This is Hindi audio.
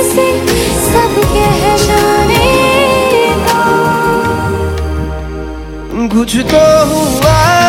से सब कह जाने दो। कुछ तो हुआ